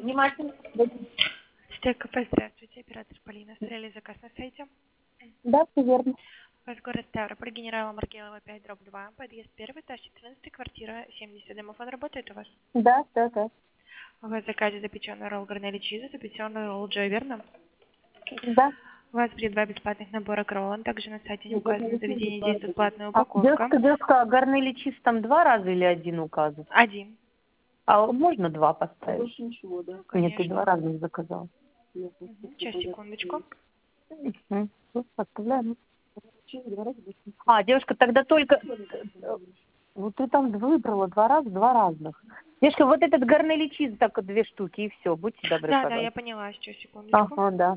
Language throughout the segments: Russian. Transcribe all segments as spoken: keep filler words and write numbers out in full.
Внимательно. Стейк КП, здравствуйте, оператор Полина. Оставили заказ на сайте. Да, все верно. У вас город Ставрополь, генерала Маркелова, пять, дробь два, подъезд первый, этаж четырнадцать, квартира семьдесят. Домофон работает у вас? Да, да, да. У вас в заказе запеченный ролл гарнели чиза, запеченный ролл Джой, верно? Да. У вас будет два бесплатных набора кроллан, также на сайте не указано заведение, действует платная А, упаковка. девушка, девушка, а горныли чиз там два раза или один указан? Один. А можно два поставить? Больше ничего, да? Ну, Нет, ты два конечно. раза заказал. Угу. Сейчас, секундочку. Угу. Вот, поставляем. А, девушка, тогда только... Вот ты там выбрала два раза, два разных. Девушка, вот этот горныли чиз, так вот две штуки, и все. Будьте добры, Да, да, пожалуйста. я поняла, сейчас, секундочку. Ага, да.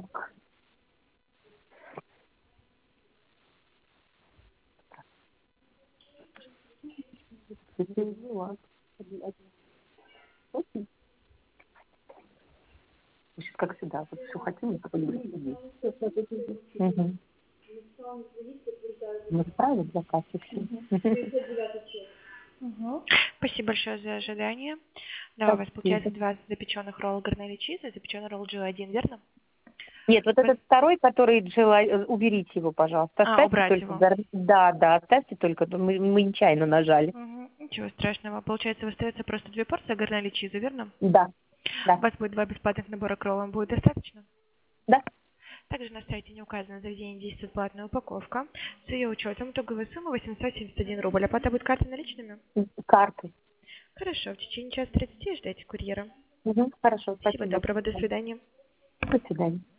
Сейчас как всегда, вот все хотим, и потом будем. Угу. Мы справим заказ и все. Угу. Спасибо большое за ожидание. Да, у вас получается два запеченных ролла гарнели чиза, запеченный ролл Джой один, верно? Нет, вот этот второй, который Джилла, уберите его, пожалуйста. А, Оставьте убрать только его. гор- Да, да, оставьте только. Мы, мы нечаянно нажали. Угу. Ничего страшного. Получается, остается просто две порции гарнели чиза, верно? Да, У да, вас будет два бесплатных набора кроллан. Будет достаточно? да. Также на сайте не указано заведение, действует платная упаковка. С ее учетом итоговая сумма восемьсот семьдесят один рубль. Оплата будет картой наличными? Карты. Хорошо. В течение часа тридцати ждите курьера. Угу, хорошо, Всего спасибо. доброго. До свидания. До свидания.